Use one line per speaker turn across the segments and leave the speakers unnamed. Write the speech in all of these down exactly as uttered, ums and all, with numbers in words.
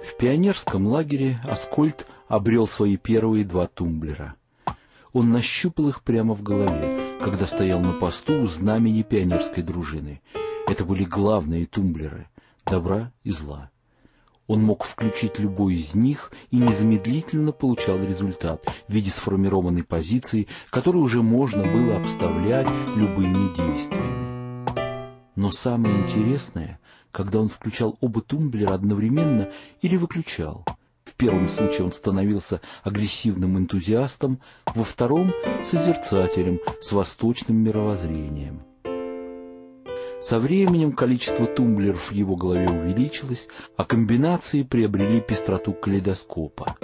В пионерском лагере Аскольд обрел свои первые два тумблера. Он нащупал их прямо в голове, когда стоял на посту у знамени пионерской дружины. Это были главные тумблеры добра и зла. Он мог включить любой из них и незамедлительно получал результат в виде сформированной позиции, которую уже можно было обставлять любыми действиями. Но самое интересное, когда он включал оба тумблера одновременно или выключал. В первом случае он становился агрессивным энтузиастом, во втором – созерцателем с восточным мировоззрением. Со временем количество тумблеров в его голове увеличилось, а комбинации приобрели пестроту калейдоскопа.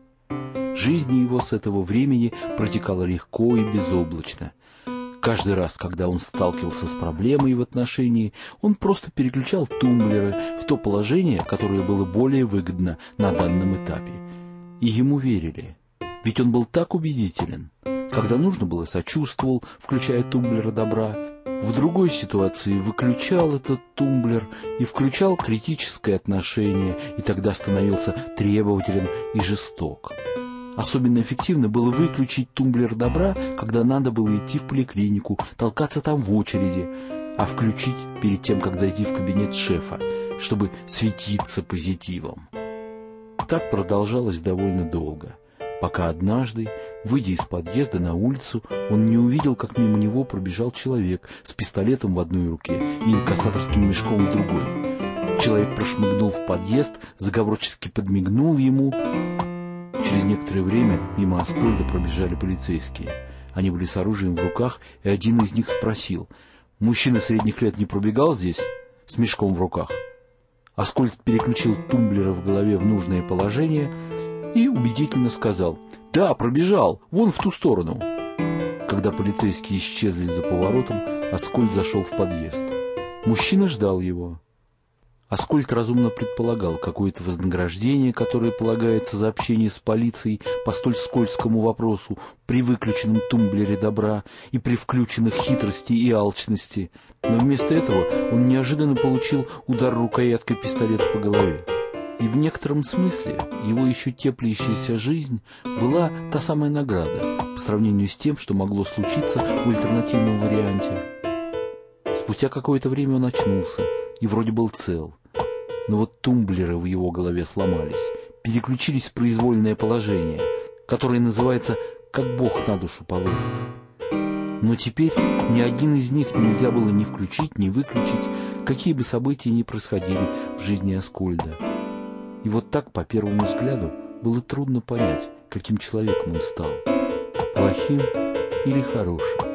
Жизнь его с этого времени протекала легко и безоблачно. Каждый раз, когда он сталкивался с проблемой в отношении, он просто переключал тумблеры в то положение, которое было более выгодно на данном этапе. И ему верили, ведь он был так убедителен. Когда нужно было, сочувствовал, включая тумблер добра. В другой ситуации выключал этот тумблер и включал критическое отношение, и тогда становился требователен и жесток. Особенно эффективно было выключить тумблер добра, когда надо было идти в поликлинику, толкаться там в очереди, а включить перед тем, как зайти в кабинет шефа, чтобы светиться позитивом. Так продолжалось довольно долго, пока однажды, выйдя из подъезда на улицу, он не увидел, как мимо него пробежал человек с пистолетом в одной руке и инкассаторским мешком в другой. Человек прошмыгнул в подъезд, заговорчески подмигнул ему. Через некоторое время мимо Аскольда пробежали полицейские. Они были с оружием в руках, и один из них спросил: «Мужчина средних лет не пробегал здесь с мешком в руках?» Аскольд переключил тумблеры в голове в нужное положение и убедительно сказал: «Да, пробежал, вон в ту сторону». Когда полицейские исчезли за поворотом, Аскольд зашел в подъезд. Мужчина ждал его. Аскольд разумно предполагал какое-то вознаграждение, которое полагается за общение с полицией по столь скользкому вопросу при выключенном тумблере добра и при включенных хитрости и алчности. Но вместо этого он неожиданно получил удар рукояткой пистолета по голове. И в некотором смысле его еще теплящаяся жизнь была та самая награда по сравнению с тем, что могло случиться в альтернативном варианте. Спустя какое-то время он очнулся и вроде был цел. Но вот тумблеры в его голове сломались, переключились в произвольное положение, которое называется «как Бог на душу положит». Но теперь ни один из них нельзя было ни включить, ни выключить, какие бы события ни происходили в жизни Аскольда. И вот так, по первому взгляду, было трудно понять, каким человеком он стал, плохим или хорошим.